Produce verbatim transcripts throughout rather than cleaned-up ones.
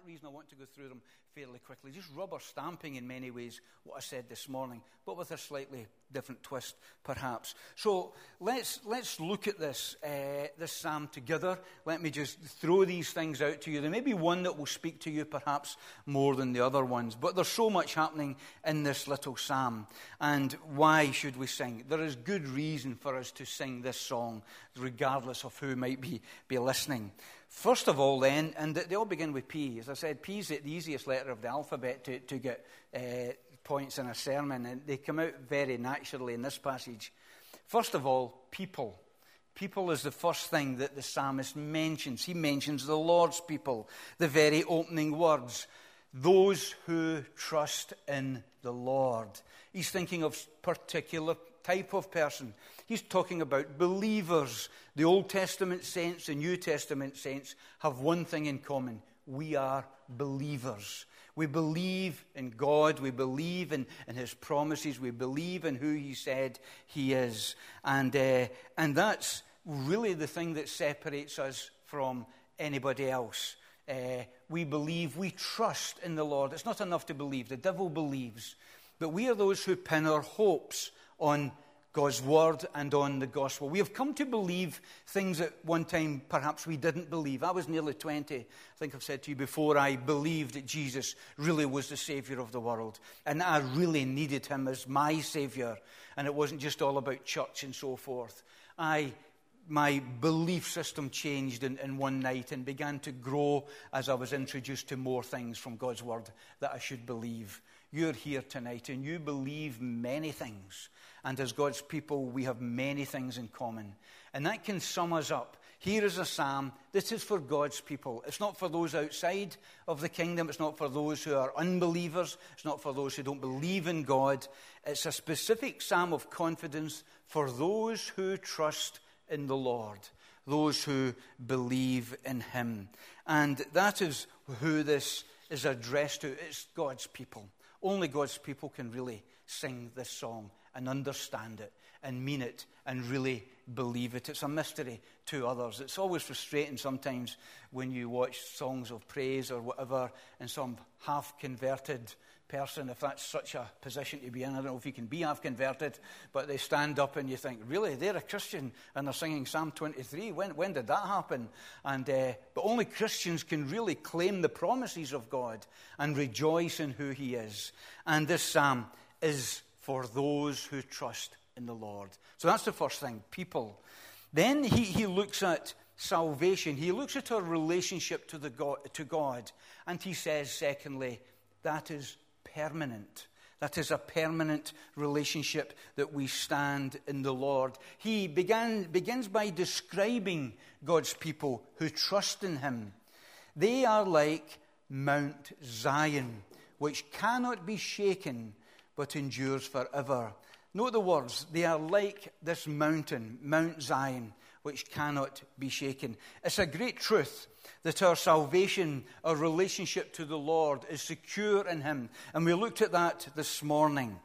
reason I want to go through them fairly quickly. Just rubber stamping in many ways what I said this morning, but with a slightly different twist, perhaps. So let's let's look at this uh, this psalm together. Let me just throw these things out to you. There may be one that will speak to you perhaps more than the other ones, but there's so much happening in this little psalm. And why should we sing? There is good reason for us to sing this song, regardless of who might be, be listening. First of all, then, and they all begin with P. As I said, P is the easiest letter of the alphabet to, to get uh, points in a sermon, and they come out very naturally in this passage. First of all, people. People is the first thing that the psalmist mentions. He mentions the Lord's people, the very opening words. Those who trust in the Lord. He's thinking of particular type of person. He's talking about believers. The Old Testament saints, the New Testament saints have one thing in common. We are believers. We believe in God. We believe in, in His promises. We believe in who He said He is. And, uh, and that's really the thing that separates us from anybody else. Uh, we believe, we trust in the Lord. It's not enough to believe. The devil believes. But we are those who pin our hopes on God's word and on the gospel. We have come to believe things at one time perhaps we didn't believe. I was nearly twenty. I think I've said to you before, I believed that Jesus really was the Savior of the world. And I really needed Him as my Savior. And it wasn't just all about church and so forth. I... My belief system changed in, in one night and began to grow as I was introduced to more things from God's word that I should believe. You're here tonight and you believe many things. And as God's people, we have many things in common. And that can sum us up. Here is a psalm. This is for God's people. It's not for those outside of the kingdom. It's not for those who are unbelievers. It's not for those who don't believe in God. It's a specific psalm of confidence for those who trust in the Lord, those who believe in Him. And that is who this is addressed to. It's God's people. Only God's people can really sing this song and understand it and mean it and really believe it. It's a mystery to others. It's always frustrating sometimes when you watch songs of praise or whatever and some half-converted person, if that's such a position to be in. I don't know if you can be half converted, but they stand up and you think, really, they're a Christian and they're singing Psalm twenty-three. When when did that happen? And uh, but only Christians can really claim the promises of God and rejoice in who He is. And this psalm is for those who trust in the Lord. So that's the first thing, people. Then he, he looks at salvation. He looks at our relationship to the God, to God, and he says, secondly, that is permanent. That is a permanent relationship that we stand in the Lord. He began, begins by describing God's people who trust in Him. They are like Mount Zion, which cannot be shaken but endures forever. Note the words. They are like this mountain, Mount Zion, which cannot be shaken. It's a great truth that our salvation, our relationship to the Lord is secure in Him. And we looked at that this morning.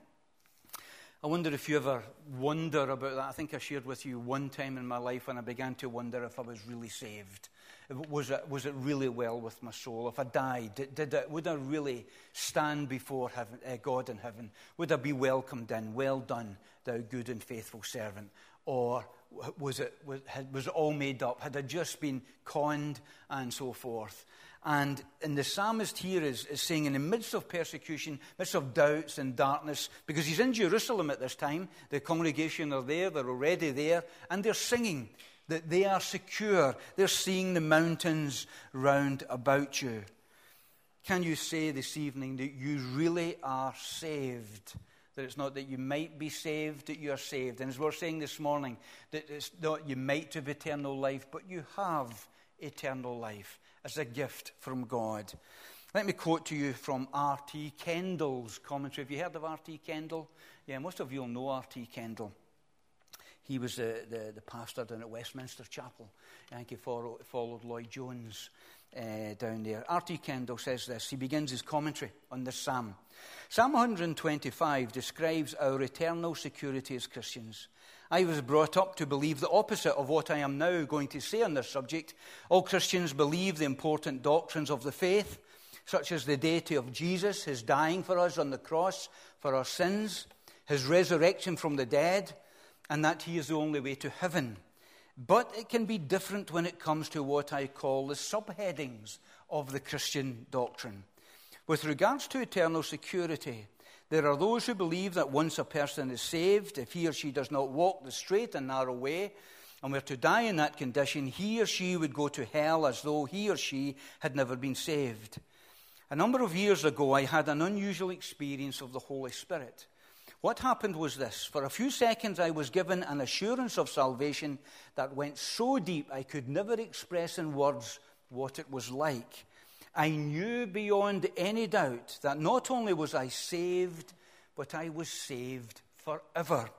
I wonder if you ever wonder about that. I think I shared with you one time in my life when I began to wonder if I was really saved. Was it, was it really well with my soul? If I died, did, did it, would I really stand before heaven, uh, God in heaven? Would I be welcomed in? Well done, thou good and faithful servant. Or was it, was, was it all made up? Had I just been conned and so forth? And, and the psalmist here is, is saying in the midst of persecution, midst of doubts and darkness, because he's in Jerusalem at this time, the congregation are there, they're already there, and they're singing that they are secure. They're seeing the mountains round about you. Can you say this evening that you really are saved? That it's not that you might be saved, that you are saved. And as we're saying this morning, that it's not you might have eternal life, but you have eternal life as a gift from God. Let me quote to you from R T Kendall's commentary. Have you heard of R T Kendall? Yeah, most of you will know R T Kendall. He was the, the, the pastor down at Westminster Chapel. I think he followed, followed Lloyd Jones uh, down there. R T Kendall says this. He begins his commentary on this psalm. Psalm one twenty-five describes our eternal security as Christians. I was brought up to believe the opposite of what I am now going to say on this subject. All Christians believe the important doctrines of the faith. such as the deity of Jesus, his dying for us on the cross for our sins, his resurrection from the dead, and that he is the only way to heaven. But it can be different when it comes to what I call the subheadings of the Christian doctrine. With regards to eternal security, there are those who believe that once a person is saved, if he or she does not walk the straight and narrow way, and were to die in that condition, he or she would go to hell as though he or she had never been saved. A number of years ago, I had an unusual experience of the Holy Spirit. What happened was this. For a few seconds, I was given an assurance of salvation that went so deep I could never express in words what it was like. I knew beyond any doubt that not only was I saved, but I was saved forever.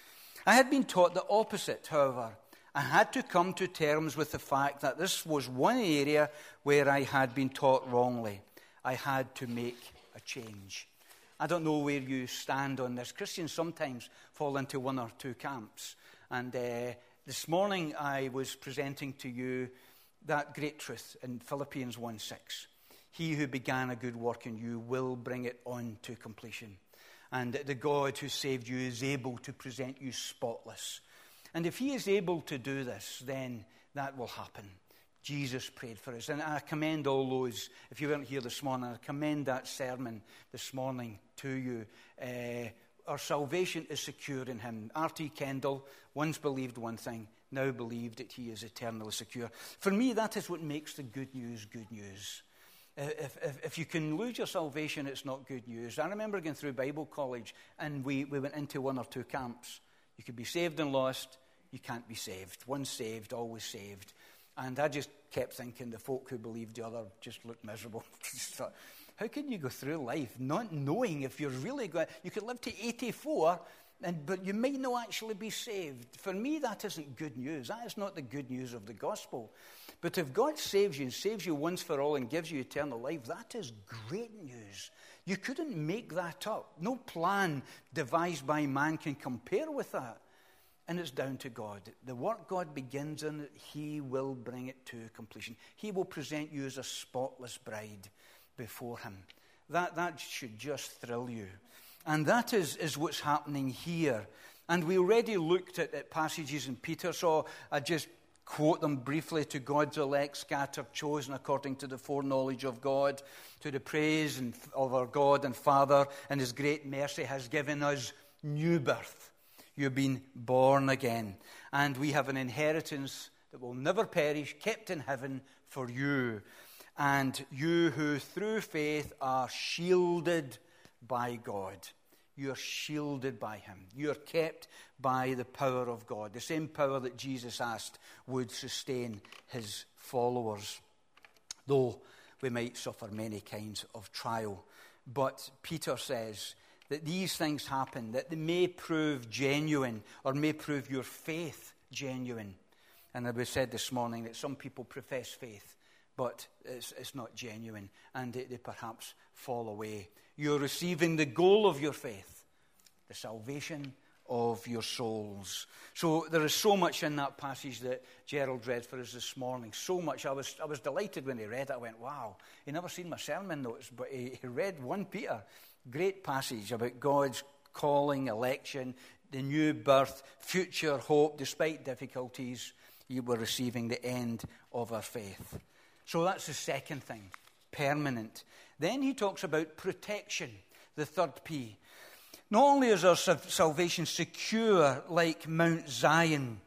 I had been taught the opposite, however. I had to come to terms with the fact that this was one area where I had been taught wrongly. I had to make a change. I don't know where you stand on this. Christians sometimes fall into one or two camps. And uh, this morning I was presenting to you that great truth in Philippians one six. He who began a good work in you will bring it on to completion. And the God who saved you is able to present you spotless. And if he is able to do this, then that will happen. Jesus prayed for us. And I commend all those, if you weren't here this morning, I commend that sermon this morning to you. Uh, our salvation is secure in him. R T Kendall once believed one thing, now believed that he is eternally secure. For me, that is what makes the good news good news. If, if, if you can lose your salvation, it's not good news. I remember going through Bible college, and we, we went into one or two camps. You could be saved and lost. You can't be saved. Once saved, always saved. And I just kept thinking the folk who believed the other just looked miserable. Thought, how can you go through life not knowing if you're really going... You could live to eighty-four, and, but you might not actually be saved. For me, that isn't good news. That is not the good news of the gospel. But if God saves you and saves you once for all and gives you eternal life, that is great news. You couldn't make that up. No plan devised by man can compare with that. And it's down to God. The work God begins in it, he will bring it to completion. He will present you as a spotless bride before him. That, that should just thrill you. And that is, is what's happening here. And we already looked at, at passages in Peter, so I just quote them briefly. To God's elect, scattered, chosen according to the foreknowledge of God, to the praise and, of our God and Father, and his great mercy has given us new birth. You've been born again. And we have an inheritance that will never perish, kept in heaven for you. And you who through faith are shielded by God. You're shielded by him. You're kept by the power of God. The same power that Jesus asked would sustain his followers. Though we might suffer many kinds of trial. But Peter says that these things happen, that they may prove genuine, or may prove your faith genuine. And as we said this morning, that some people profess faith, but it's, it's not genuine, and they, they perhaps fall away. You're receiving the goal of your faith, the salvation of your souls. So there is so much in that passage that Gerald read for us this morning. So much. I was I was delighted when he read it. I went, wow, he never seen my sermon notes, but he, he read First Peter. Great passage about God's calling, election, the new birth, future hope. Despite difficulties, you were receiving the end of our faith. So that's the second thing, permanent. Then he talks about protection, the third P. Not only is our salvation secure like Mount Zion,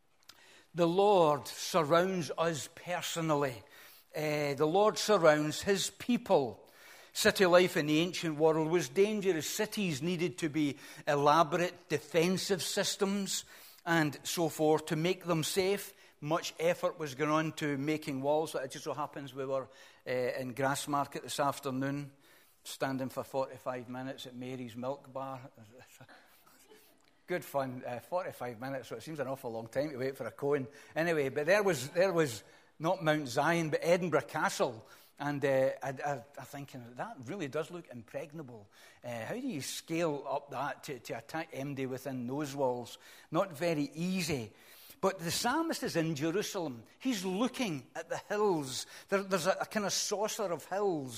the Lord surrounds us personally. Uh, the Lord surrounds his people. City life in the ancient world was dangerous. Cities needed to be elaborate defensive systems and so forth to make them safe. Much effort was going on to making walls. It just so happens we were uh, in Grassmarket this afternoon, standing for forty-five minutes at Mary's Milk Bar. Good fun, uh, forty-five minutes, so it seems an awful long time to wait for a cone. Anyway, but there was there was not Mount Zion, but Edinburgh Castle. And uh, I, I, I'm thinking, that really does look impregnable. Uh, how do you scale up that to, to attack M D within those walls? Not very easy. But the psalmist is in Jerusalem. He's looking at the hills. There, there's a, a kind of saucer of hills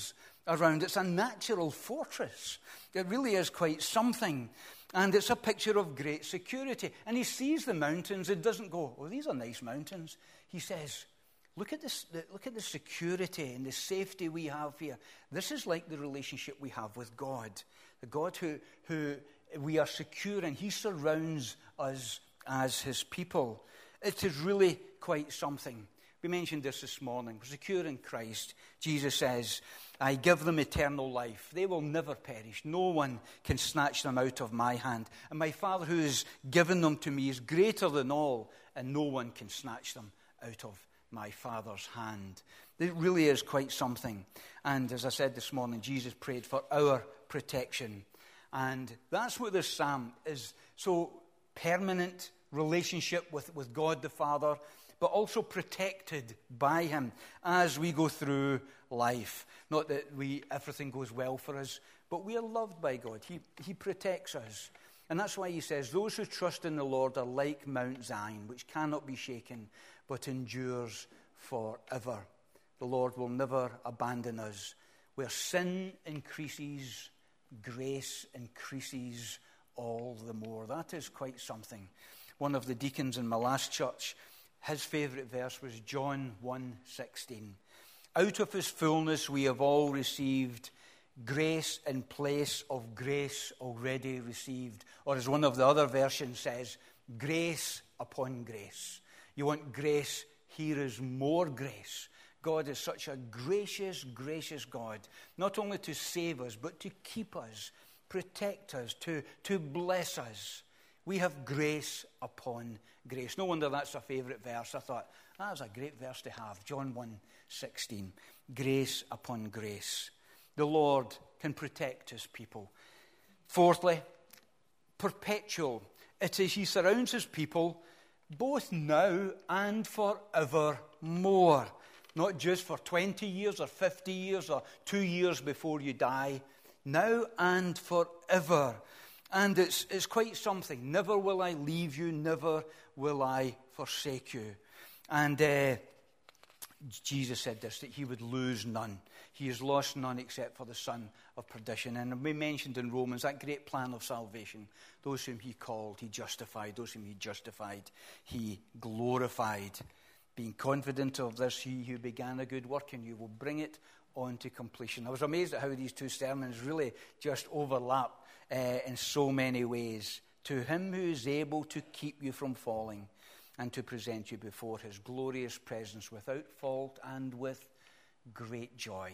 around. It's a natural fortress. It really is quite something. And it's a picture of great security. And he sees the mountains. It doesn't go, oh, these are nice mountains. He says, look at this, look at the security and the safety we have here. This is like the relationship we have with God. The God who, who we are secure in. He surrounds us as his people. It is really quite something. We mentioned this this morning. We're secure in Christ. Jesus says, I give them eternal life. They will never perish. No one can snatch them out of my hand. And my Father who has given them to me is greater than all, and no one can snatch them out of my Father's hand. It really is quite something. And as I said this morning, Jesus prayed for our protection. And that's what this psalm is. So permanent relationship with, with God the Father, but also protected by him as we go through life. Not that we everything goes well for us, but we are loved by God. He, he protects us. And that's why he says, those who trust in the Lord are like Mount Zion, which cannot be shaken, but endures forever. The Lord will never abandon us. Where sin increases, grace increases all the more. That is quite something. One of the deacons in my last church, his favourite verse was John one sixteen. Out of his fullness we have all received grace in place of grace already received. Or as one of the other versions says, grace upon grace. You want grace, here is more grace. God is such a gracious, gracious God, not only to save us, but to keep us, protect us, to, to bless us. We have grace upon grace. No wonder that's a favourite verse. I thought, that was a great verse to have. John one sixteen. Grace upon grace. The Lord can protect his people. Fourthly, perpetual. It is he surrounds his people both now and forevermore. Not just for twenty years or fifty years or two years before you die. Now and forever. And it's, it's quite something. Never will I leave you, never will I forsake you. And uh, Jesus said this, that he would lose none. He has lost none except for the son of perdition. And we mentioned in Romans that great plan of salvation. Those whom he called, he justified. Those whom he justified, he glorified. Being confident of this, he who began a good work in you will bring it on to completion. I was amazed at how these two sermons really just overlap uh, in so many ways. To him who is able to keep you from falling and to present you before his glorious presence without fault and with great joy.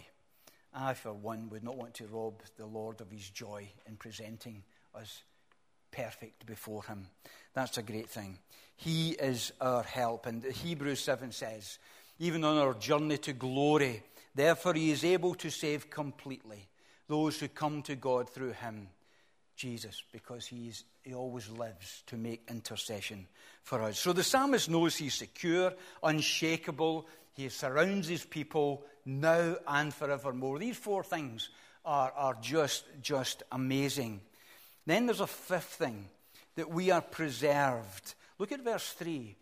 I, for one, would not want to rob the Lord of his joy in presenting us perfect before him. That's a great thing. He is our help. And Hebrews seven says, even on our journey to glory, therefore he is able to save completely those who come to God through him, Jesus, because he, is, he always lives to make intercession for us. So the psalmist knows he's secure, unshakable. He surrounds his people now and forevermore. These four things are, are just, just amazing. Then there's a fifth thing, that we are preserved. Look at verse three.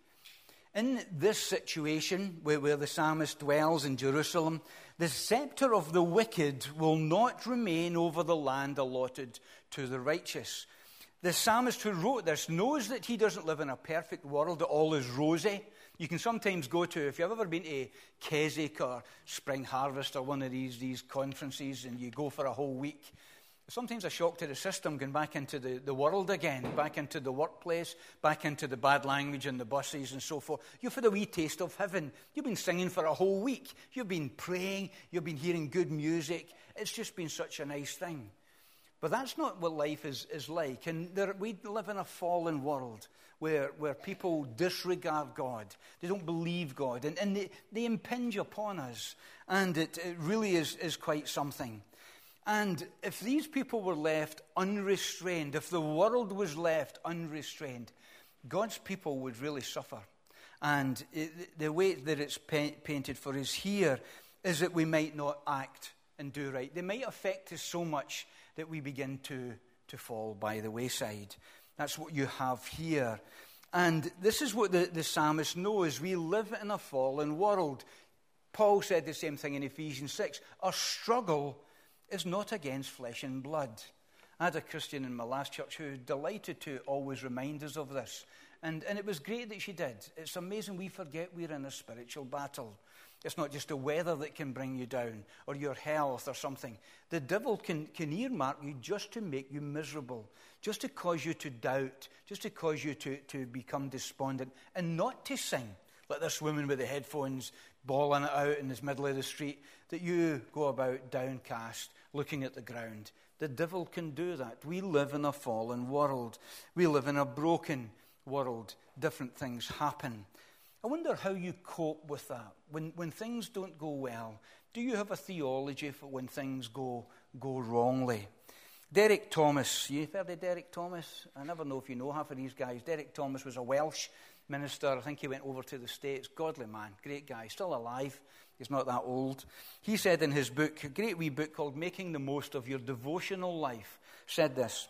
In this situation where, where the psalmist dwells in Jerusalem, the scepter of the wicked will not remain over the land allotted to the righteous. The psalmist who wrote this knows that he doesn't live in a perfect world, that all is rosy. You can sometimes go to, if you've ever been to Keswick or Spring Harvest or one of these, these conferences, and you go for a whole week, sometimes a shock to the system, going back into the, the world again, back into the workplace, back into the bad language and the buses and so forth. You've had a wee taste of heaven. You've been singing for a whole week. You've been praying. You've been hearing good music. It's just been such a nice thing. But that's not what life is, is like. And there, we live in a fallen world where, where people disregard God. They don't believe God. And, and they, they impinge upon us. And it, it really is, is quite something. And if these people were left unrestrained, if the world was left unrestrained, God's people would really suffer. And it, the way that it's pa- painted for us here is that we might not act and do right. They might affect us so much that we begin to, to fall by the wayside. That's what you have here. And this is what the, the psalmist knows. We live in a fallen world. Paul said the same thing in Ephesians six. Our struggle is not against flesh and blood. I had a Christian in my last church who delighted to always remind us of this. And, and it was great that she did. It's amazing we forget we're in a spiritual battle. It's not just the weather that can bring you down or your health or something. The devil can, can earmark you just to make you miserable, just to cause you to doubt, just to cause you to, to become despondent and not to sing. Like this woman with the headphones bawling it out in the middle of the street, that you go about downcast, looking at the ground. The devil can do that. We live in a fallen world. We live in a broken world. Different things happen. I wonder how you cope with that. When when things don't go well, do you have a theology for when things go go wrongly? Derek Thomas, you've heard of Derek Thomas? I never know if you know half of these guys. Derek Thomas was a Welsh minister. I think he went over to the States. Godly man, great guy, still alive. He's not that old. He said in his book, a great wee book called Making the Most of Your Devotional Life, said this: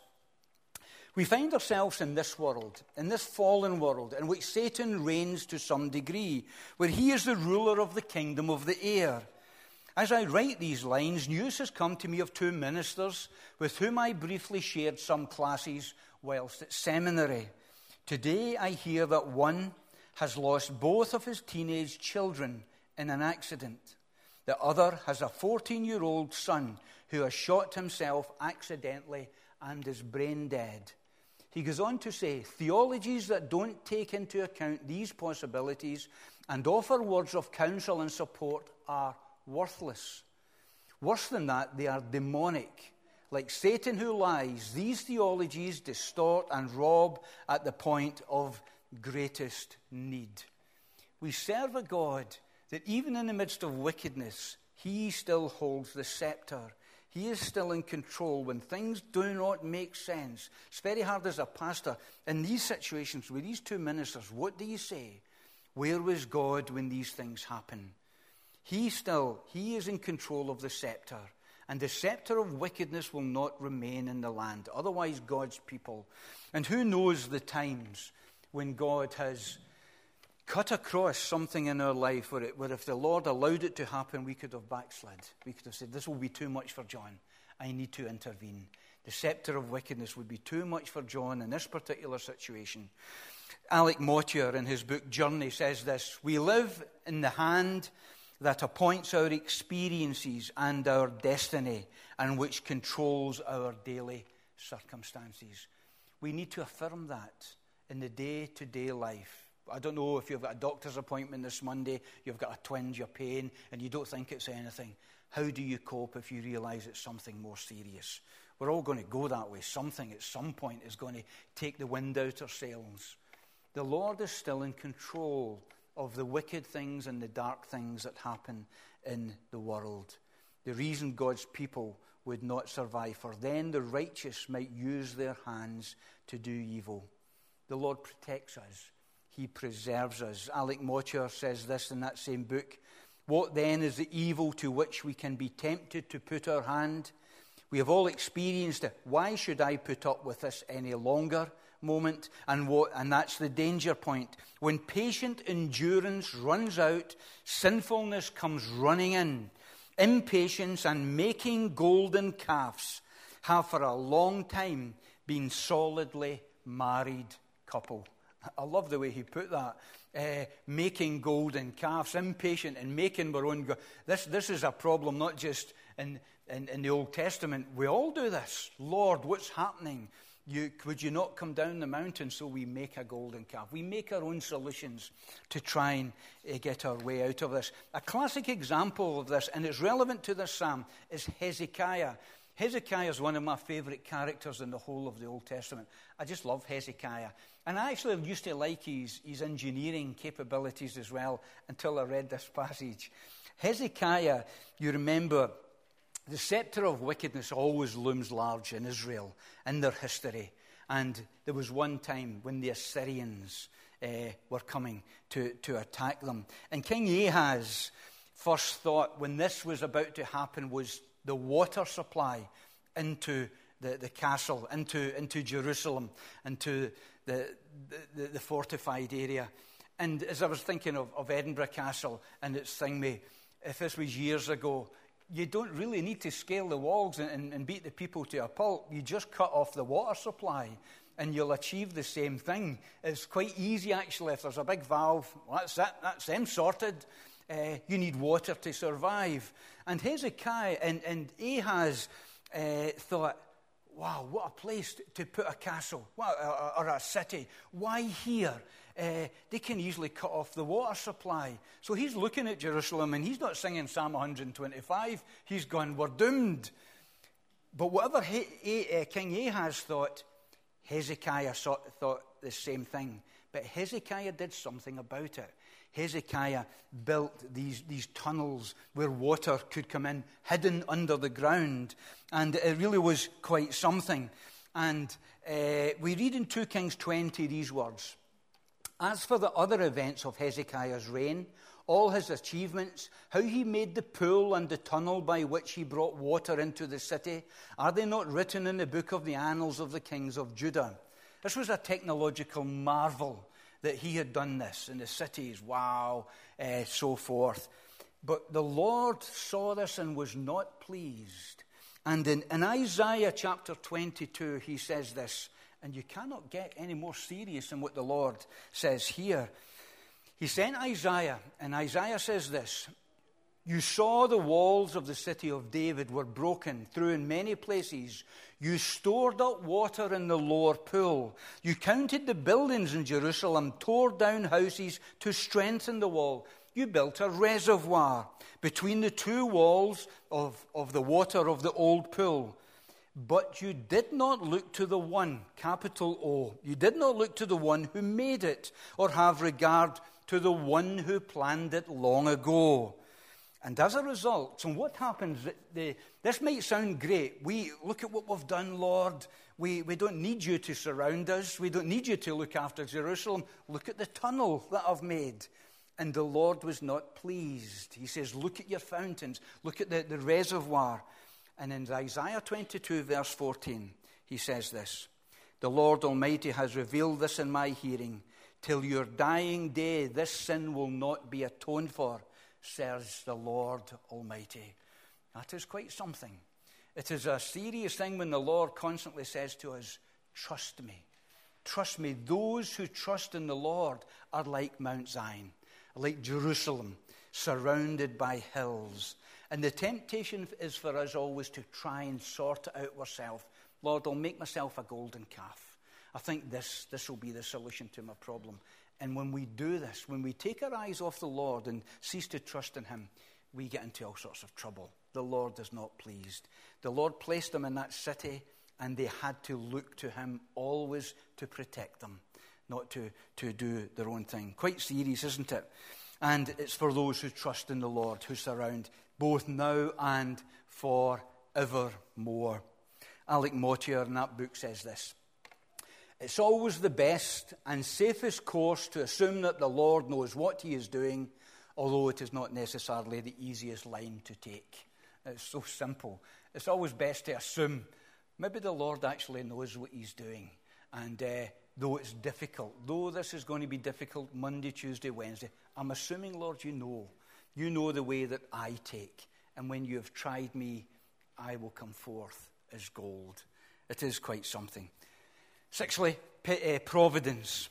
we find ourselves in this world, in this fallen world, in which Satan reigns to some degree, where he is the ruler of the kingdom of the air. As I write these lines, news has come to me of two ministers with whom I briefly shared some classes whilst at seminary. Today I hear that one has lost both of his teenage children in an accident. The other has a fourteen-year-old son who has shot himself accidentally and is brain dead. He goes on to say, theologies that don't take into account these possibilities and offer words of counsel and support are worthless. Worse than that, they are demonic. Like Satan who lies, these theologies distort and rob at the point of greatest need. We serve a God that even in the midst of wickedness, he still holds the scepter. He is still in control when things do not make sense. It's very hard as a pastor. In these situations with these two ministers, what do you say? Where was God when these things happen? He still, he is in control of the scepter. And the scepter of wickedness will not remain in the land. Otherwise, God's people. And who knows the times when God has cut across something in our life where, it, where if the Lord allowed it to happen, we could have backslid. We could have said, this will be too much for John. I need to intervene. The scepter of wickedness would be too much for John in this particular situation. Alec Motyer, in his book Journey, says this: we live in the hand that appoints our experiences and our destiny, and which controls our daily circumstances. We need to affirm that in the day-to-day life. I don't know if you've got a doctor's appointment this Monday, you've got a twinge, you're pain, and you don't think it's anything. How do you cope if you realize it's something more serious? We're all going to go that way. Something at some point is going to take the wind out our sails. The Lord is still in control of the wicked things and the dark things that happen in the world. The reason God's people would not survive, for then the righteous might use their hands to do evil. The Lord protects us. He preserves us. Alec Motyer says this in that same book: what then is the evil to which we can be tempted to put our hand? We have all experienced it. Why should I put up with this any longer? Moment, and what, and that's the danger point. When patient endurance runs out, sinfulness comes running in. Impatience and making golden calves have for a long time been solidly married couple. I love the way he put that. Uh, making golden calves, impatient and making our own. Go- this this is a problem not just in, in in the Old Testament. We all do this. Lord, what's happening? You, would you not come down the mountain? So we make a golden calf. We make our own solutions to try and uh, get our way out of this. A classic example of this, and it's relevant to this psalm, is Hezekiah. Hezekiah is one of my favourite characters in the whole of the Old Testament. I just love Hezekiah. And I actually used to like his, his engineering capabilities as well until I read this passage. Hezekiah, you remember, the scepter of wickedness always looms large in Israel in their history. And there was one time when the Assyrians uh, were coming to, to attack them. And King Ahaz first thought when this was about to happen was the water supply into the, the castle, into, into Jerusalem, into the, the, the fortified area. And as I was thinking of, of Edinburgh Castle and its thing, me, if this was years ago, you don't really need to scale the walls and, and, and beat the people to a pulp. You just cut off the water supply and you'll achieve the same thing. It's quite easy, actually. If there's a big valve, well, that's it. That's them sorted. Uh, you need water to survive. And Hezekiah and, and Ahaz uh, thought, wow, what a place to put a castle or, or a city. Why here? Uh, they can easily cut off the water supply. So he's looking at Jerusalem and he's not singing Psalm one twenty-five. He's gone, we're doomed. But whatever he, he, uh, King Ahaz thought, Hezekiah saw, thought the same thing. But Hezekiah did something about it. Hezekiah built these, these tunnels where water could come in, hidden under the ground. And it really was quite something. And uh, we read in two Kings twenty these words. As for the other events of Hezekiah's reign, all his achievements, how he made the pool and the tunnel by which he brought water into the city, are they not written in the book of the annals of the kings of Judah? This was a technological marvel that he had done this in the cities, wow, uh, so forth. But the Lord saw this and was not pleased. And in, in Isaiah chapter twenty-two, he says this, and you cannot get any more serious than what the Lord says here. He sent Isaiah, and Isaiah says this, you saw the walls of the city of David were broken through in many places. You stored up water in the lower pool. You counted the buildings in Jerusalem, tore down houses to strengthen the wall. You built a reservoir between the two walls of, of the water of the old pool. But you did not look to the one, capital O. You did not look to the one who made it, or have regard to the one who planned it long ago. And as a result, so what happens, the, this might sound great. We look at what we've done, Lord. We, we don't need you to surround us. We don't need you to look after Jerusalem. Look at the tunnel that I've made. And the Lord was not pleased. He says, look at your fountains. Look at the, the reservoir. And in Isaiah twenty-two, verse fourteen, he says this, the Lord Almighty has revealed this in my hearing. Till your dying day, this sin will not be atoned for, says the Lord Almighty. That is quite something. It is a serious thing when the Lord constantly says to us, trust me. Trust me. Those who trust in the Lord are like Mount Zion, like Jerusalem, surrounded by hills. And the temptation is for us always to try and sort it out ourselves. Lord, I'll make myself a golden calf. I think this, this will be the solution to my problem. And when we do this, when we take our eyes off the Lord and cease to trust in him, we get into all sorts of trouble. The Lord is not pleased. The Lord placed them in that city, and they had to look to him always to protect them, not to, to do their own thing. Quite serious, isn't it? And it's for those who trust in the Lord, who surround both now and forevermore. Alec Motyer in that book says this, it's always the best and safest course to assume that the Lord knows what he is doing, although it is not necessarily the easiest line to take. It's so simple. It's always best to assume maybe the Lord actually knows what he's doing. And uh, though it's difficult, though this is going to be difficult Monday, Tuesday, Wednesday, I'm assuming, Lord, you know. You know the way that I take. And when you have tried me, I will come forth as gold. It is quite something. Sixthly, providence.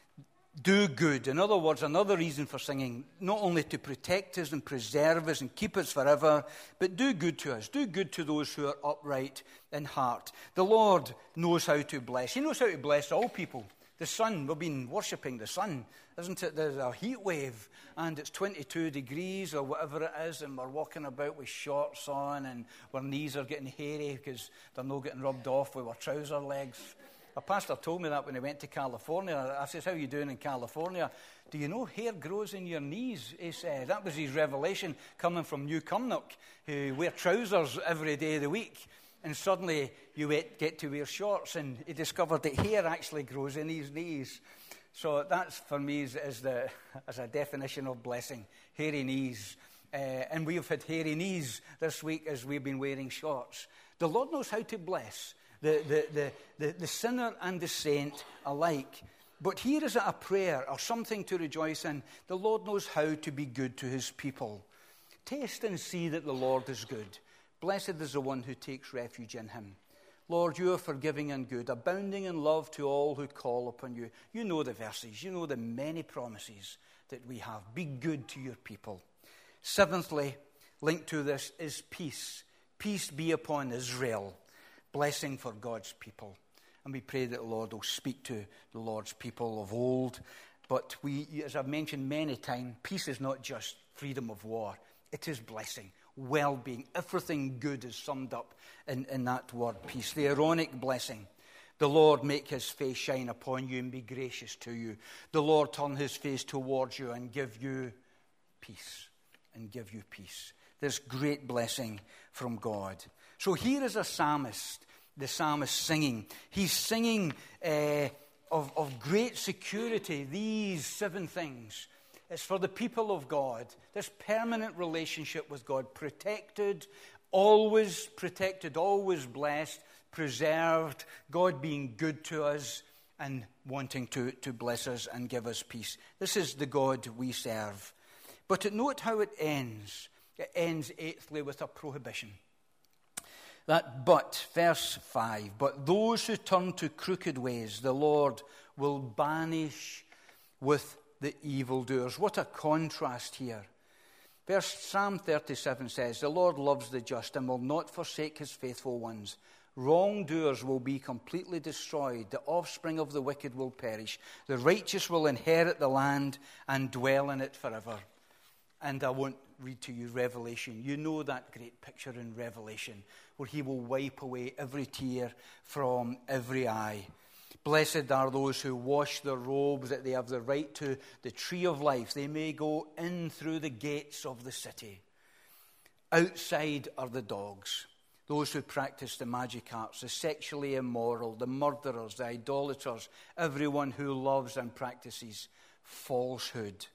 Do good. In other words, another reason for singing, not only to protect us and preserve us and keep us forever, but do good to us. Do good to those who are upright in heart. The Lord knows how to bless. He knows how to bless all people. The sun, we've been worshipping the sun, isn't it? There's a heat wave, and it's twenty-two degrees or whatever it is, and we're walking about with shorts on, and our knees are getting hairy because they're not getting rubbed off with our trouser legs. A pastor told me that when he went to California. I says, how are you doing in California? Do you know hair grows in your knees? He said. That was his revelation coming from New Cumnock, who wear trousers every day of the week. And suddenly you get to wear shorts, and he discovered that hair actually grows in his knees. So that's, for me, is, is the, as a definition of blessing, hairy knees. Uh, and we have had hairy knees this week as we've been wearing shorts. The Lord knows how to bless the, the, the, the, the sinner and the saint alike. But here is a prayer or something to rejoice in. The Lord knows how to be good to his people. Taste and see that the Lord is good. Blessed is the one who takes refuge in him. Lord, you are forgiving and good, abounding in love to all who call upon you. You know the verses. You know the many promises that we have. Be good to your people. Seventhly, linked to this is peace. Peace be upon Israel. Blessing for God's people. And we pray that the Lord will speak to the Lord's people of old. But we, as I've mentioned many times, peace is not just freedom of war. It is blessing, well-being. Everything good is summed up in, in that word, peace. The Aaronic blessing. The Lord make his face shine upon you and be gracious to you. The Lord turn his face towards you and give you peace. And give you peace. This great blessing from God. So here is a psalmist, the psalmist singing. He's singing uh, of, of great security, these seven things. It's for the people of God, this permanent relationship with God, protected, always protected, always blessed, preserved, God being good to us and wanting to, to bless us and give us peace. This is the God we serve. But note how it ends. It ends eighthly with a prohibition. That but, verse five, but those who turn to crooked ways, the Lord will banish with the evildoers. What a contrast here. Verse Psalm thirty-seven says, the Lord loves the just and will not forsake his faithful ones. Wrongdoers will be completely destroyed. The offspring of the wicked will perish. The righteous will inherit the land and dwell in it forever. And I won't read to you Revelation. You know that great picture in Revelation where he will wipe away every tear from every eye. Blessed are those who wash their robes, that they have the right to the tree of life. They may go in through the gates of the city. Outside are the dogs, those who practice the magic arts, the sexually immoral, the murderers, the idolaters, everyone who loves and practices falsehood.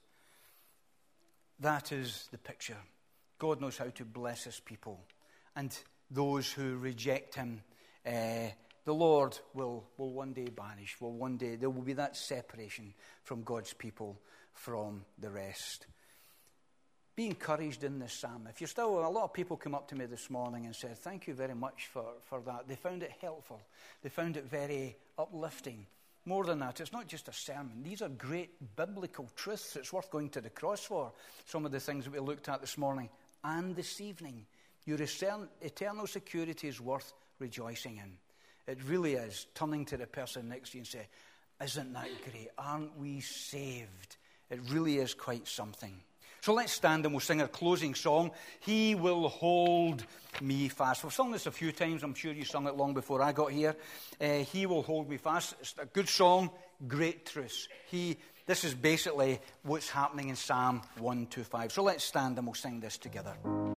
That is the picture. God knows how to bless his people. And those who reject him, uh, the Lord will, will one day banish. Will one day, there will be that separation from God's people from the rest. Be encouraged in this psalm. If you're still, a lot of people come up to me this morning and said, thank you very much for, for that. They found it helpful. They found it very uplifting. More than that, it's not just a sermon. These are great biblical truths. It's worth going to the cross for. Some of the things that we looked at this morning and this evening. Your eternal security is worth rejoicing in. It really is. Turning to the person next to you and say, isn't that great? Aren't we saved? It really is quite something. So let's stand and we'll sing our closing song, He Will Hold Me Fast. We've sung this a few times. I'm sure you sung it long before I got here. Uh, he Will Hold Me Fast. It's a good song, great truths. He, this is basically what's happening in Psalm one twenty-five. So let's stand and we'll sing this together.